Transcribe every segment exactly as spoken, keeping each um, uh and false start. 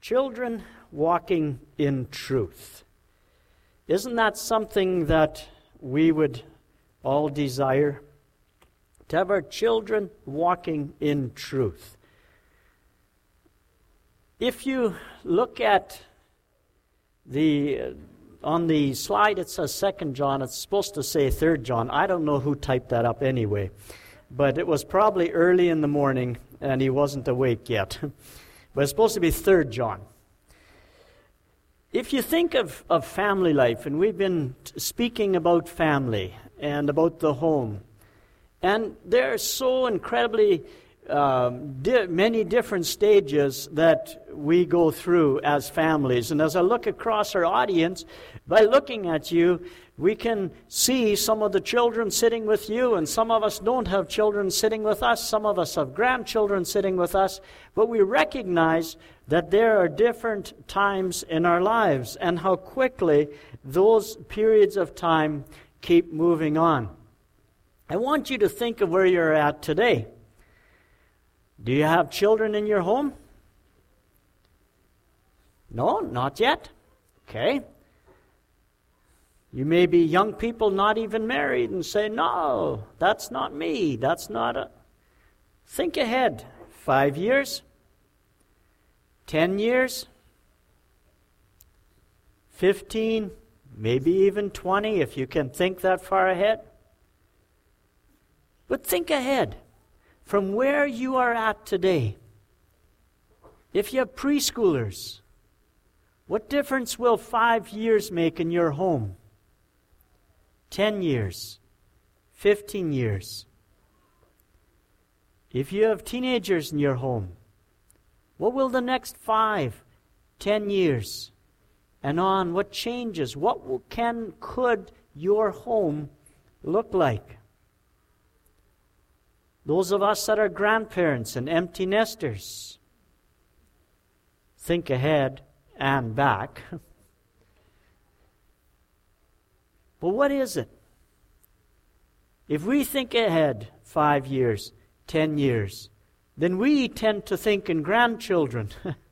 Children walking in truth. Isn't that something that we would all desire? To have our children walking in truth. If you look at the, uh, on the slide it says Second John, it's supposed to say Third John. I don't know who typed that up anyway. But it was probably early in the morning and he wasn't awake yet. But it's supposed to be Third John. If you think of, of family life, and we've been t- speaking about family and about the home, and there are so incredibly um, di- many different stages that we go through as families. And as I look across our audience, by looking at you, we can see some of the children sitting with you, and some of us don't have children sitting with us. Some of us have grandchildren sitting with us. But we recognize that there are different times in our lives and how quickly those periods of time keep moving on. I want you to think of where you're at today. Do you have children in your home? No, not yet. Okay. You may be young people not even married and say, no, that's not me. That's not a... Think ahead. Five years? Ten years? Fifteen? Maybe even twenty if you can think that far ahead. But think ahead. From where you are at today. If you have preschoolers, what difference will five years make in your home? Ten years, fifteen years. If you have teenagers in your home, what will the next five, ten years and on, what changes? What will, can, could your home look like? Those of us that are grandparents and empty nesters, think ahead and back. But what is it? If we think ahead five years, ten years, then we tend to think in grandchildren.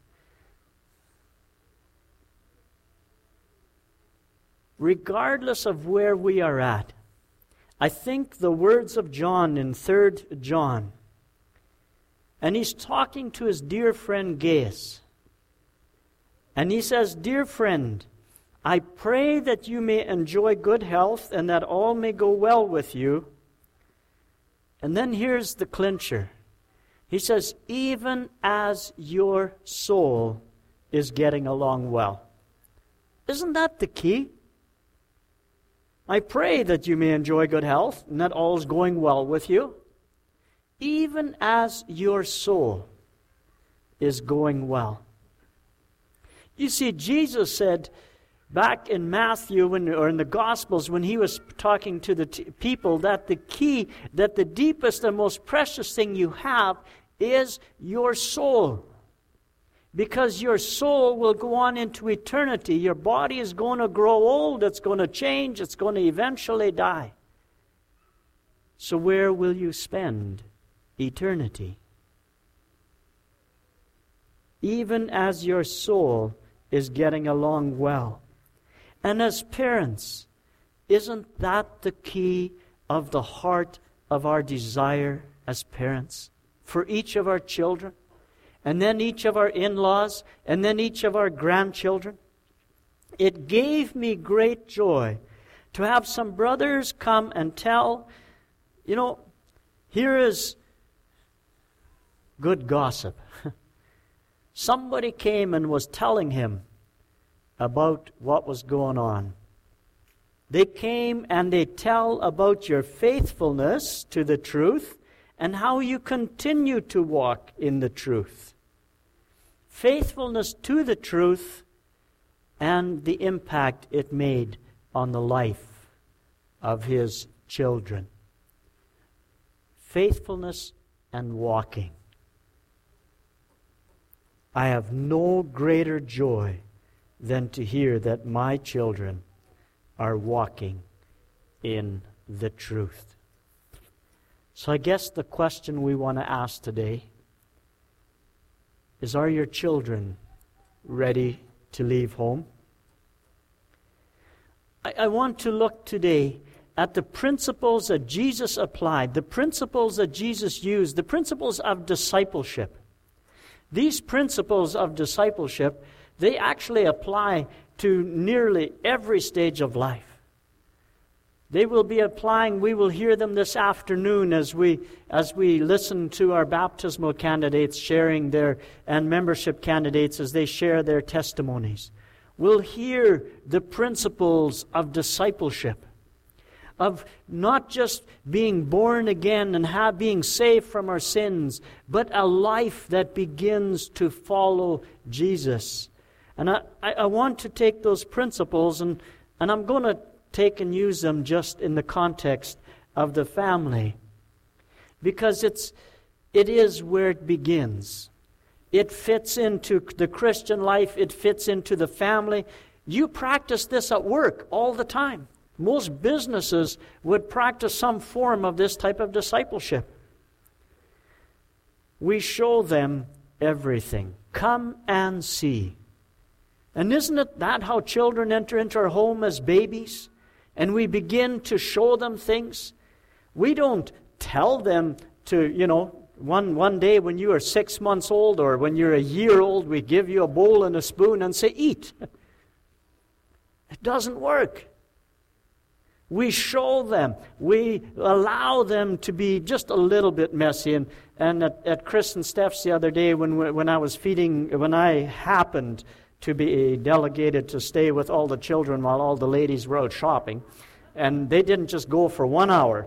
Regardless of where we are at, I think the words of John in Third John, and he's talking to his dear friend Gaius, and he says, "Dear friend, I pray that you may enjoy good health and that all may go well with you." And then here's the clincher. He says, even as your soul is getting along well. Isn't that the key? I pray that you may enjoy good health and that all is going well with you. Even as your soul is going well. You see, Jesus said back in Matthew when, or in the Gospels when he was talking to the t- people that the key, that the deepest and most precious thing you have is your soul. Because your soul will go on into eternity. Your body is going to grow old. It's going to change. It's going to eventually die. So where will you spend eternity? Even as your soul is getting along well. And as parents, isn't that the key of the heart of our desire as parents for each of our children? And then each of our in-laws, and then each of our grandchildren. It gave me great joy to have some brothers come and tell, you know, here is good gossip. Somebody came and was telling him about what was going on. They came and they tell about your faithfulness to the truth and how you continue to walk in the truth. Faithfulness to the truth and the impact it made on the life of his children. Faithfulness and walking. I have no greater joy than to hear that my children are walking in the truth. So I guess the question we want to ask today is, are your children ready to leave home. I, I want to look today at the principles that Jesus applied, the principles that Jesus used, the principles of discipleship. These principles of discipleship, they actually apply to nearly every stage of life. They will be applying, we will hear them this afternoon as we as we listen to our baptismal candidates sharing their, and membership candidates as they share their testimonies. We'll hear the principles of discipleship, of not just being born again and have, being saved from our sins, but a life that begins to follow Jesus. And I, I want to take those principles, and, and I'm going to take and use them just in the context of the family, because it's it is where it begins. It fits into the Christian life. It fits into the family. You practice this at work all the time. Most businesses would practice some form of this type of discipleship. We show them everything. Come and see. And isn't it that how children enter into our home as babies? And we begin to show them things. We don't tell them to, you know, one, one day when you are six months old or when you're a year old, we give you a bowl and a spoon and say, eat. It doesn't work. We show them. We allow them to be just a little bit messy. And, and at, at Chris and Steph's the other day when, when I was feeding, when I happened to be delegated to stay with all the children while all the ladies were out shopping. And they didn't just go for one hour.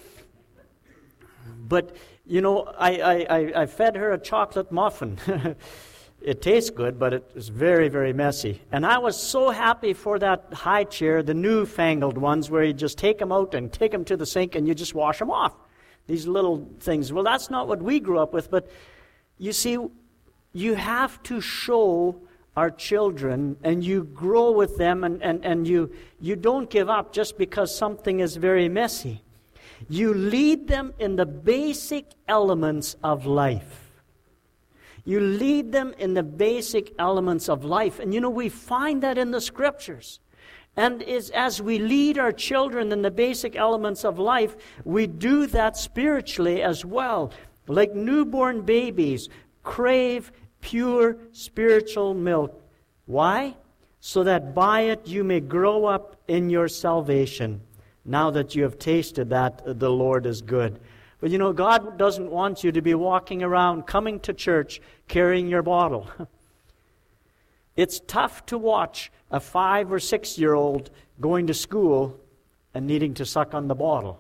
But, you know, I, I, I fed her a chocolate muffin. It tastes good, but it was very, very messy. And I was so happy for that high chair, the newfangled ones where you just take them out and take them to the sink and you just wash them off. These little things. Well, that's not what we grew up with. But, you see, you have to show our children, and you grow with them, and, and, and you, you don't give up just because something is very messy. You lead them in the basic elements of life. You lead them in the basic elements of life. And you know, we find that in the Scriptures. And is, as we lead our children in the basic elements of life, we do that spiritually as well. Like newborn babies crave pure spiritual milk. Why? So that by it you may grow up in your salvation, now that you have tasted that the Lord is good. But you know, God doesn't want you to be walking around, coming to church, carrying your bottle. It's tough to watch a five or six-year-old going to school and needing to suck on the bottle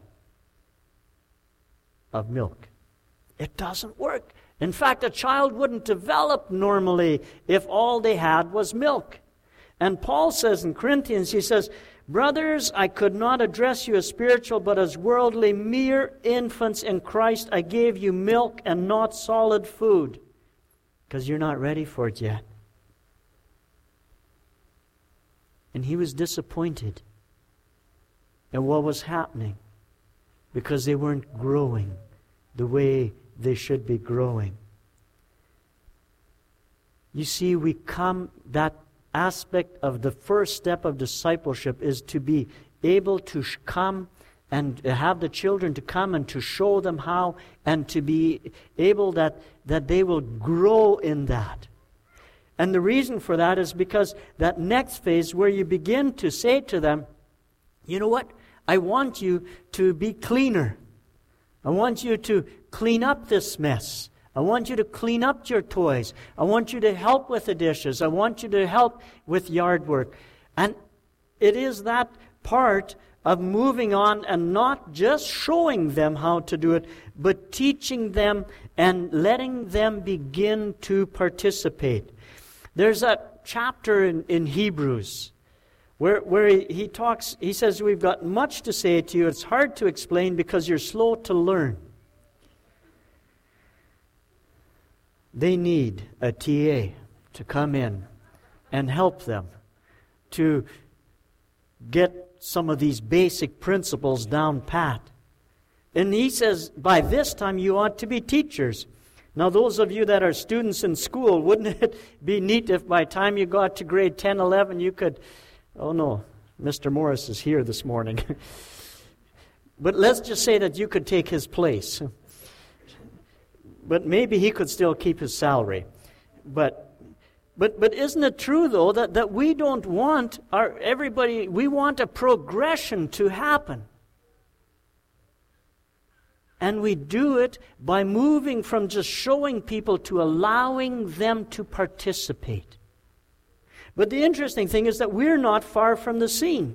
of milk. It doesn't work. In fact, a child wouldn't develop normally if all they had was milk. And Paul says in Corinthians, he says, brothers, I could not address you as spiritual, but as worldly, mere infants in Christ. I gave you milk and not solid food, because you're not ready for it yet. And he was disappointed in what was happening, because they weren't growing the way they should be growing. You see, we come, that aspect of the first step of discipleship is to be able to sh- come and have the children to come and to show them how, and to be able that, that they will grow in that. And the reason for that is because that next phase where you begin to say to them, you know what, I want you to be cleaner. I want you to clean up this mess. I want you to clean up your toys. I want you to help with the dishes. I want you to help with yard work. And it is that part of moving on and not just showing them how to do it, but teaching them and letting them begin to participate. There's a chapter in, in Hebrews where, where he, he talks, he says, we've got much to say to you. It's hard to explain because you're slow to learn. They need a T A to come in and help them to get some of these basic principles down pat. And he says, by this time you ought to be teachers. Now, those of you that are students in school, wouldn't it be neat if by the time you got to grade ten, eleven, you could... Oh, no, Mister Morris is here this morning. But let's just say that you could take his place. But maybe he could still keep his salary. But but but isn't it true, though, that, that we don't want our everybody, we want a progression to happen. And we do it by moving from just showing people to allowing them to participate. But the interesting thing is that we're not far from the scene.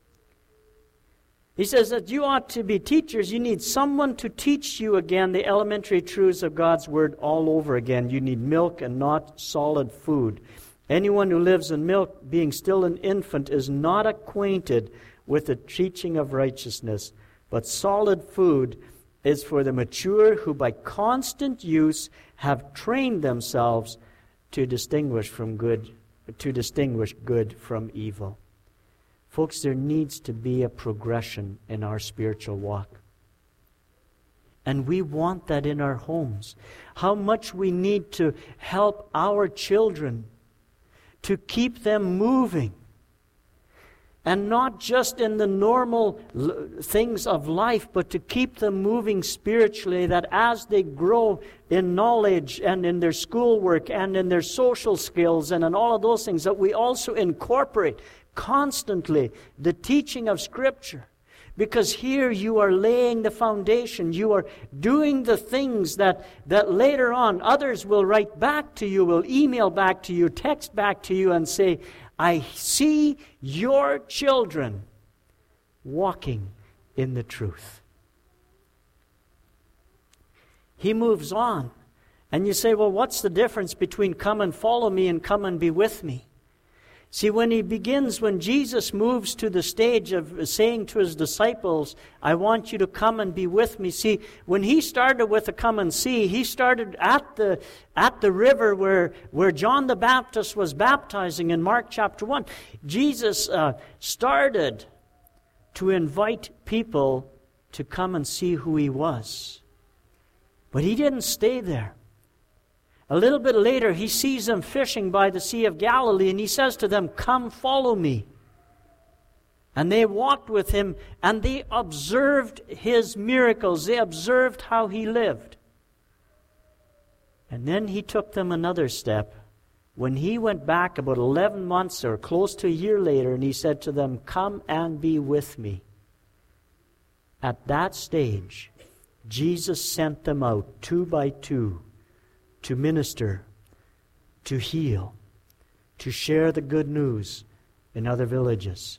He says that you ought to be teachers. You need someone to teach you again the elementary truths of God's Word all over again. You need milk and not solid food. Anyone who lives in milk, being still an infant, is not acquainted with the teaching of righteousness. But solid food is for the mature who by constant use have trained themselves to distinguish from good, to distinguish good from evil. Folks, there needs to be a progression in our spiritual walk. And we want that in our homes. How much we need to help our children to keep them moving. And not just in the normal things of life, but to keep them moving spiritually, that as they grow in knowledge and in their schoolwork and in their social skills and in all of those things, that we also incorporate constantly the teaching of Scripture. Because here you are laying the foundation. You are doing the things that, that later on others will write back to you, will email back to you, text back to you and say, I see your children walking in the truth. He moves on. And you say, well, what's the difference between come and follow me and come and be with me? See, when he begins, when Jesus moves to the stage of saying to his disciples, I want you to come and be with me. See, when he started with the come and see, he started at the at the river where, where John the Baptist was baptizing in Mark chapter one. Jesus uh, started to invite people to come and see who he was. But he didn't stay there. A little bit later, he sees them fishing by the Sea of Galilee, and he says to them, come follow me. And they walked with him, and they observed his miracles. They observed how he lived. And then he took them another step. When he went back about eleven months or close to a year later, and he said to them, come and be with me. At that stage, Jesus sent them out two by two, to minister, to heal, to share the good news in other villages.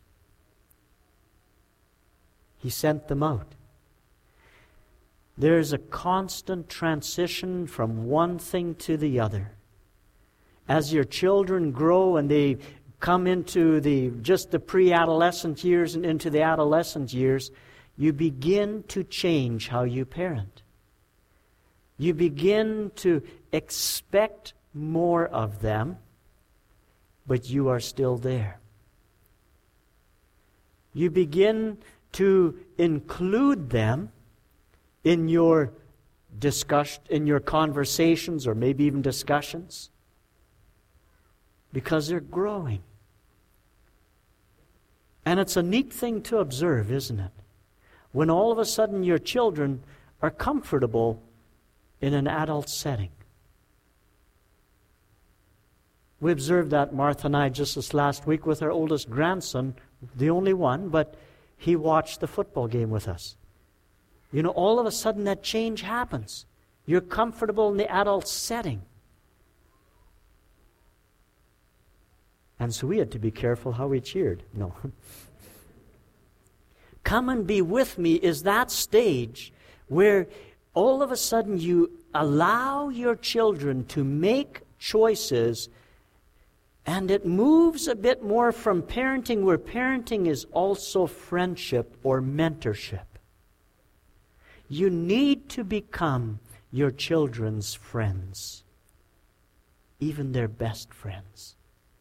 He sent them out. There's a constant transition from one thing to the other. As your children grow and they come into the just the pre-adolescent years and into the adolescent years, you begin to change how you parent. You begin to expect more of them, but you are still there. You begin to include them in your discuss, in your conversations or maybe even discussions, because they're growing. And it's a neat thing to observe, isn't it? When all of a sudden your children are comfortable in an adult setting. We observed that, Martha and I, just this last week with our oldest grandson, the only one, but he watched the football game with us. You know, all of a sudden that change happens. You're comfortable in the adult setting. And so we had to be careful how we cheered. No. Come and be with me is that stage where all of a sudden you allow your children to make choices, and it moves a bit more from parenting, where parenting is also friendship or mentorship. You need to become your children's friends, even their best friends.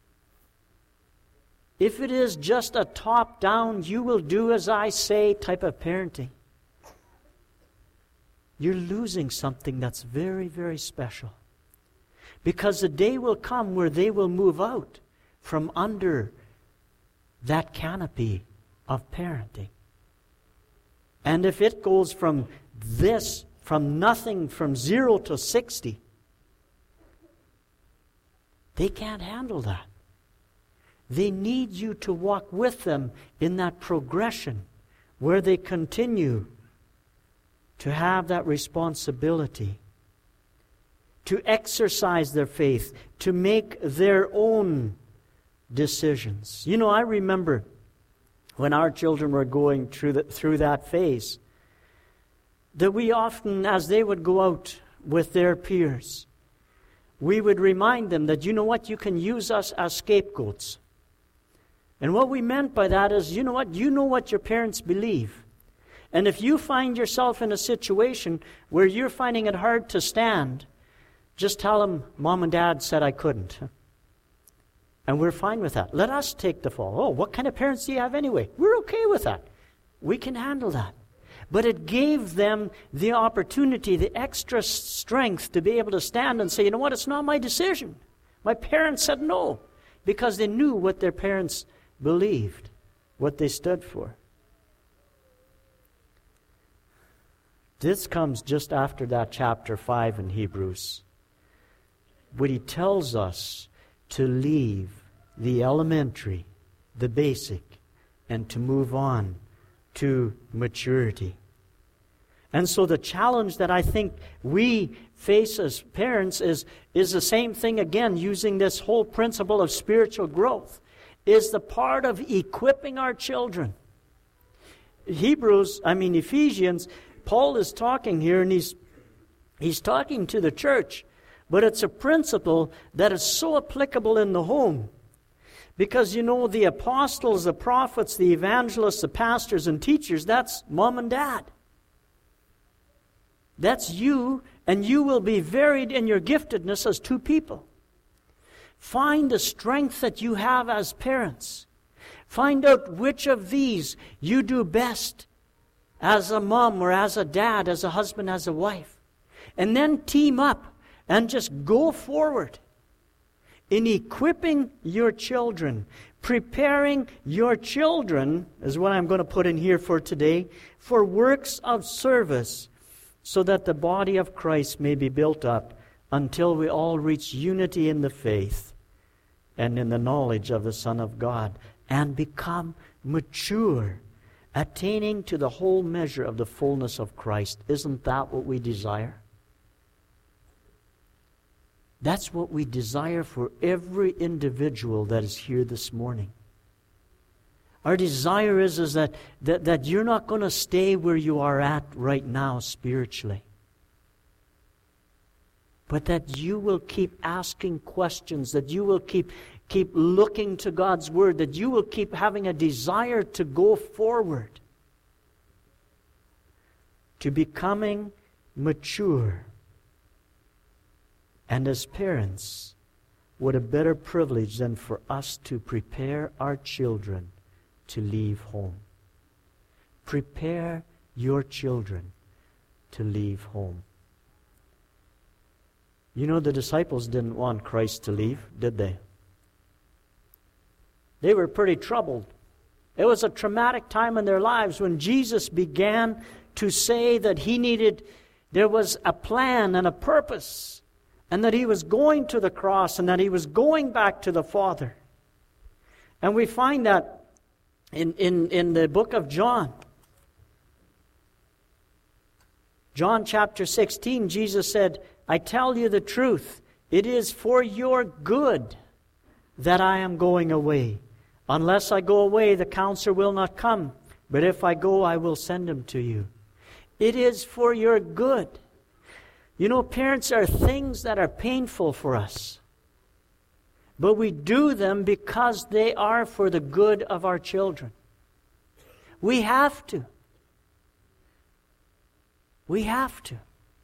If it is just a top-down, you will do as I say type of parenting, you're losing something that's very, very special. Because the day will come where they will move out from under that canopy of parenting. And if it goes from this, from nothing, from zero to sixty, they can't handle that. They need you to walk with them in that progression where they continue to have that responsibility, to exercise their faith, to make their own decisions. You know, I remember when our children were going through, the, through that phase, that we often, as they would go out with their peers, we would remind them that, you know what, you can use us as scapegoats. And what we meant by that is, you know what, you know what your parents believe. And if you find yourself in a situation where you're finding it hard to stand, just tell them, Mom and Dad said I couldn't. And we're fine with that. Let us take the fall. Oh, what kind of parents do you have anyway? We're okay with that. We can handle that. But it gave them the opportunity, the extra strength to be able to stand and say, you know what, it's not my decision. My parents said no. Because they knew what their parents believed, what they stood for. This comes just after that chapter five in Hebrews, when he tells us to leave the elementary, the basic, and to move on to maturity. And so the challenge that I think we face as parents is, is the same thing again, using this whole principle of spiritual growth, is the part of equipping our children. Hebrews, I mean Ephesians, Paul is talking here, and he's he's talking to the church, but it's a principle that is so applicable in the home. Because, you know, the apostles, the prophets, the evangelists, the pastors and teachers, that's mom and dad. That's you, and you will be varied in your giftedness as two people. Find the strength that you have as parents. Find out which of these you do best as a mom or as a dad, as a husband, as a wife. And then team up and just go forward in equipping your children, preparing your children, is what I'm going to put in here for today, for works of service, so that the body of Christ may be built up until we all reach unity in the faith and in the knowledge of the Son of God and become mature, attaining to the whole measure of the fullness of Christ. Isn't that what we desire? That's what we desire for every individual that is here this morning. Our desire is, is that, that, that you're not going to stay where you are at right now spiritually. But that you will keep asking questions, that you will keep, keep looking to God's Word, that you will keep having a desire to go forward, to becoming mature. And as parents, what a better privilege than for us to prepare our children to leave home. Prepare your children to leave home. You know, the disciples didn't want Christ to leave, did they? They were pretty troubled. It was a traumatic time in their lives when Jesus began to say that he needed, there was a plan and a purpose, and that he was going to the cross and that he was going back to the Father. And we find that in, in, in the book of John. John chapter sixteen, Jesus said, I tell you the truth, it is for your good that I am going away. Unless I go away, the Counselor will not come. But if I go, I will send him to you. It is for your good. You know, parents are things that are painful for us. But we do them because they are for the good of our children. We have to. We have to.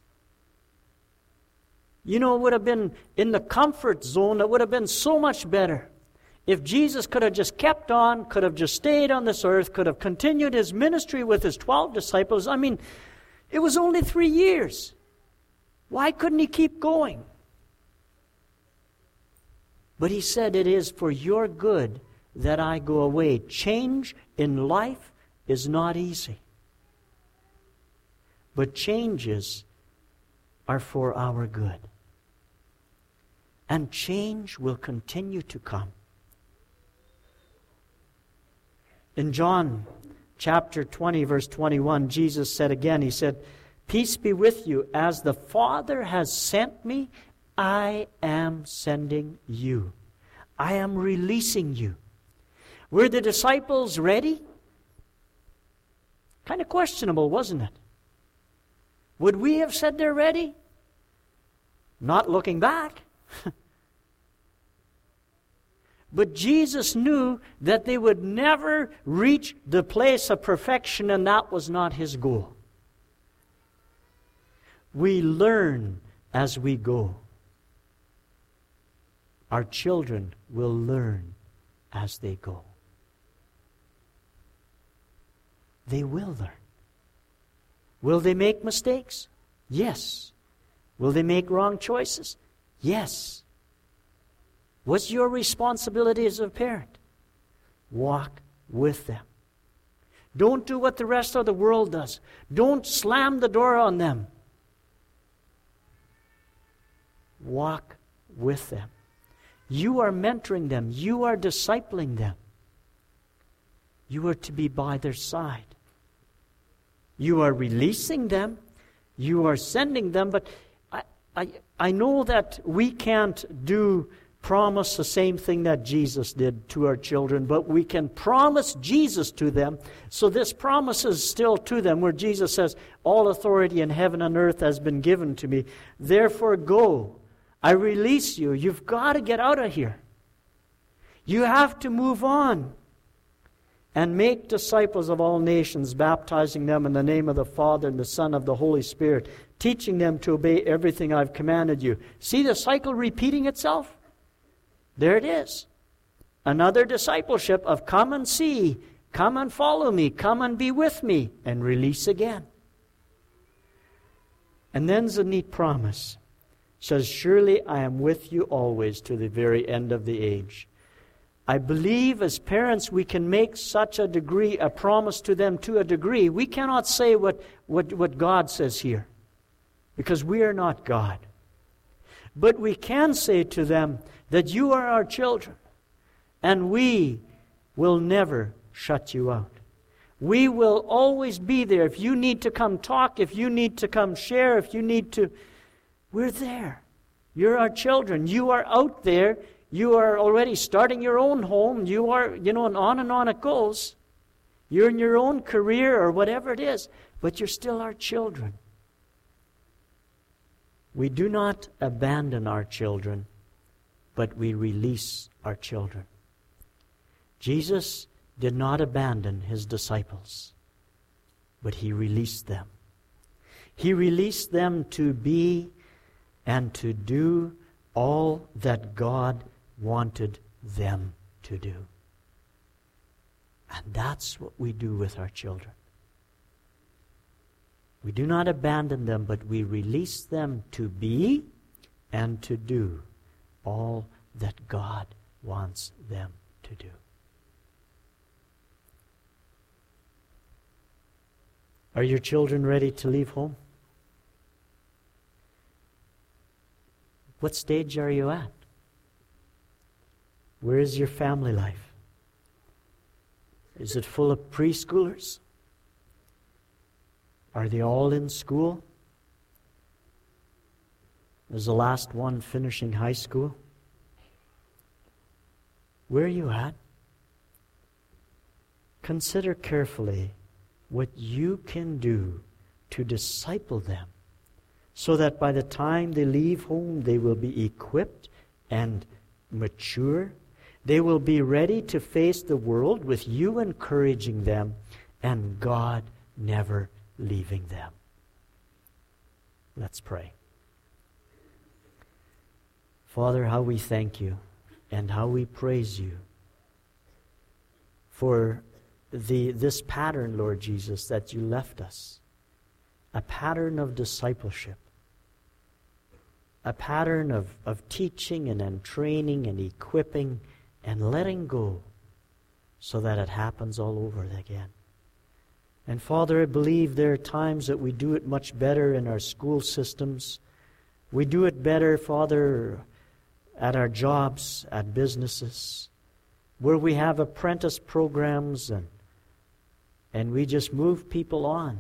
You know, it would have been in the comfort zone, it would have been so much better if Jesus could have just kept on, could have just stayed on this earth, could have continued his ministry with his twelve disciples. I mean, It was only three years. Why couldn't he keep going? But he said, it is for your good that I go away. Change in life is not easy. But changes are for our good. And change will continue to come. In John chapter twenty, verse twenty-one, Jesus said again, he said, peace be with you. As the Father has sent me, I am sending you. I am releasing you. Were the disciples ready? Kind of questionable, wasn't it? Would we have said they're ready? Not looking back. But Jesus knew that they would never reach the place of perfection, and that was not his goal. We learn as we go. Our children will learn as they go. They will learn. Will they make mistakes? Yes. Will they make wrong choices? Yes. What's your responsibility as a parent? Walk with them. Don't do what the rest of the world does. Don't slam the door on them. Walk with them. You are mentoring them. You are discipling them. You are to be by their side. You are releasing them. You are sending them. But I, I, I know that we can't do promise the same thing that Jesus did to our children, but we can promise Jesus to them. So this promise is still to them, where Jesus says, all authority in heaven and earth has been given to me. Therefore go. I release you. You've got to get out of here. You have to move on and make disciples of all nations, baptizing them in the name of the Father and the Son of the Holy Spirit, teaching them to obey everything I've commanded you. See the cycle repeating itself? There it is. Another discipleship of come and see, come and follow me, come and be with me, and release again. And then there's a neat promise. It says, surely I am with you always to the very end of the age. I believe as parents we can make such a degree, a promise to them to a degree. We cannot say what, what, what God says here, because we are not God. But we can say to them that you are our children, and we will never shut you out. We will always be there. If you need to come talk, if you need to come share, if you need to, we're there. You're our children. You are out there. You are already starting your own home. You are, you know, and on and on it goes. You're in your own career or whatever it is, but you're still our children. We do not abandon our children, but we release our children. Jesus did not abandon his disciples, but he released them. He released them to be and to do all that God wanted them to do. And that's what we do with our children. We do not abandon them, but we release them to be and to do all that God wants them to do. Are your children ready to leave home? What stage are you at? Where is your family life? Is it full of preschoolers? Are they all in school? Is the last one finishing high school? Where are you at? Consider carefully what you can do to disciple them, so that by the time they leave home, they will be equipped and mature. They will be ready to face the world with you encouraging them and God never leaving them. Let's pray. Father, how we thank you and how we praise you for the this pattern, Lord Jesus, that you left us. a pattern of discipleship, a pattern of, of teaching and then training and equipping and letting go so that it happens all over again. And Father, I believe there are times that we do it much better in our school systems. We do it better, Father, at our jobs, at businesses, where we have apprentice programs and, and we just move people on.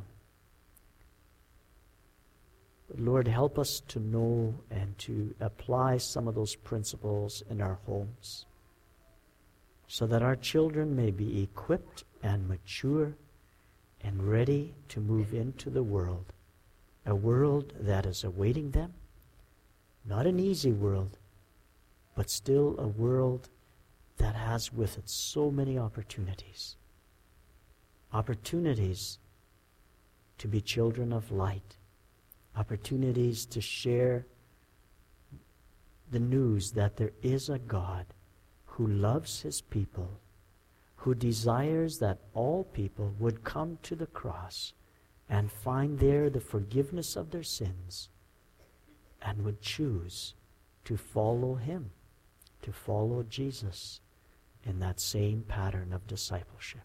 But Lord, help us to know and to apply some of those principles in our homes so that our children may be equipped and mature and ready to move into the world, a world that is awaiting them, not an easy world, but still a world that has with it so many opportunities. Opportunities to be children of light, opportunities to share the news that there is a God who loves his people, who desires that all people would come to the cross and find there the forgiveness of their sins and would choose to follow him, to follow Jesus in that same pattern of discipleship.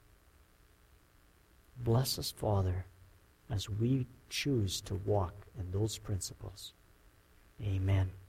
Bless us, Father, as we choose to walk in those principles. Amen.